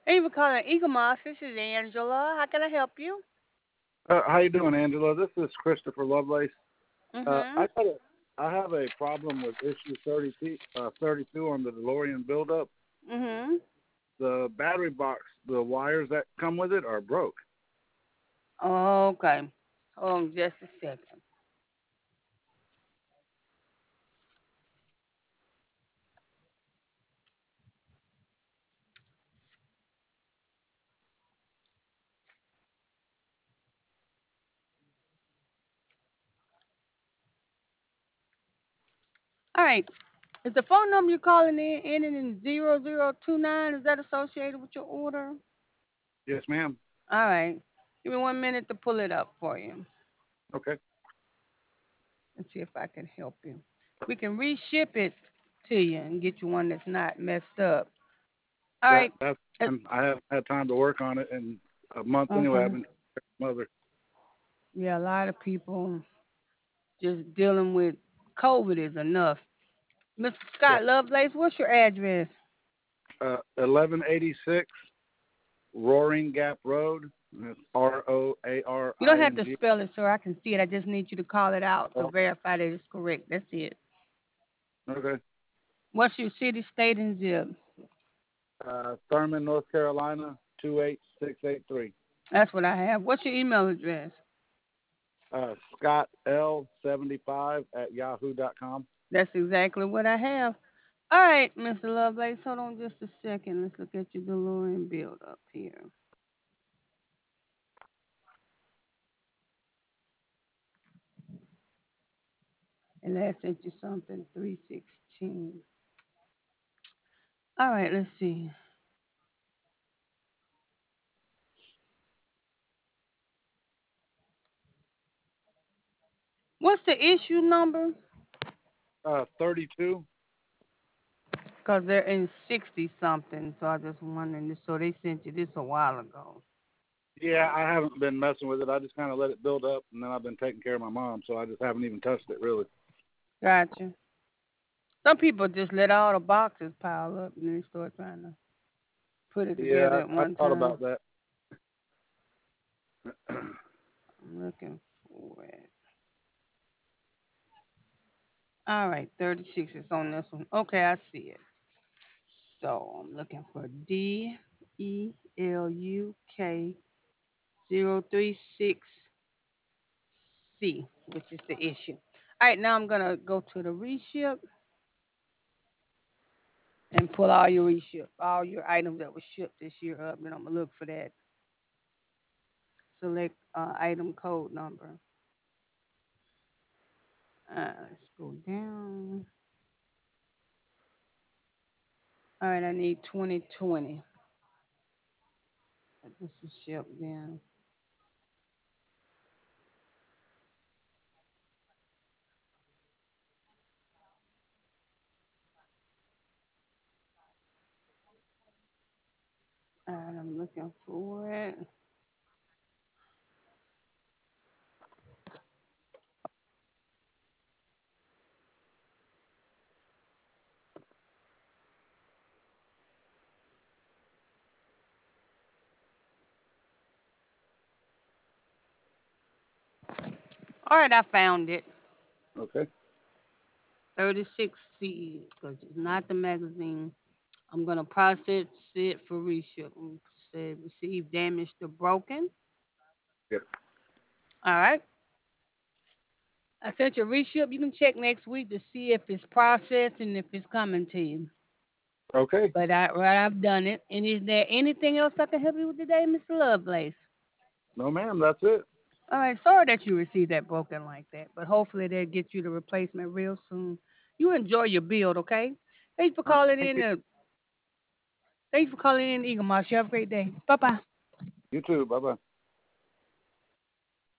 Thank you for calling Eagle Moss. This is Angela. How can I help you? How you doing, Angela? This is Christopher Lovelace. Mm-hmm. I got a, I have a problem with issue 32 on the DeLorean buildup. Mm-hmm. The battery box, the wires that come with it are broke. Okay. Hold on just a second. All right. Is the phone number you're calling in ending in 0029? Is that associated with your order? Yes, ma'am. All right. Give me 1 minute to pull it up for you. Okay. Let's see if I can help you. We can reship it to you and get you one that's not messed up. All right. That's Uh, fine. I haven't had time to work on it in a month anyway. I've Okay. been mother. Yeah, a lot of people just dealing with COVID is enough. Mr. Yeah. Scott Lovelace, what's your address? 1186 Roaring Gap Road. That's You don't have to Roaring. spell it, sir. I can see it. I just need you to call it out to Oh, verify that it's correct. That's it. okay. What's your city, state, and zip? Thurman, North Carolina 28683. That's what I have. What's your email address? Scott L75 at yahoo.com. That's exactly what I have. All right, Mr. Lovelace, hold on just a second. Let's look at your DeLorean build up here. And I sent you something 316. All right, let's see. What's the issue number? 32. Because they're in 60 something, so I just wondering. So they sent you this a while ago. Yeah, I haven't been messing with it. I just kind of let it build up, and then I've been taking care of my mom, so I just haven't even touched it really. Gotcha. Some people just let all the boxes pile up and then start trying to put it together Yeah, at I one thought time. about that. I'm looking for it. All right, 36 is on this one. Okay, I see it. So I'm looking for DELUK 036C, which is the issue. All right, now I'm gonna go to the reship and pull all your reship, all your items that were shipped this year up. Then I'm gonna look for that. Select item code number. Let's go down. All right, I need 2020. This is shipped then. All right, I'm looking for it. All right, I found it. Okay. 36C, because it's not the magazine. I'm gonna process it for reship. Said receive damaged or broken. Yeah. All right. I sent you a reship. You can check next week to see if it's processed and if it's coming to you. Okay. But I've done it. And is there anything else I can help you with today, Mr. Lovelace? No, ma'am. That's it. All right. Sorry that you received that broken like that, but hopefully they'll get you the replacement real soon. You enjoy your build, okay? Thanks for All right. calling Thank in. you. Thanks for calling in, Eagle Moss. You have a great day. Bye bye. You too. Bye bye.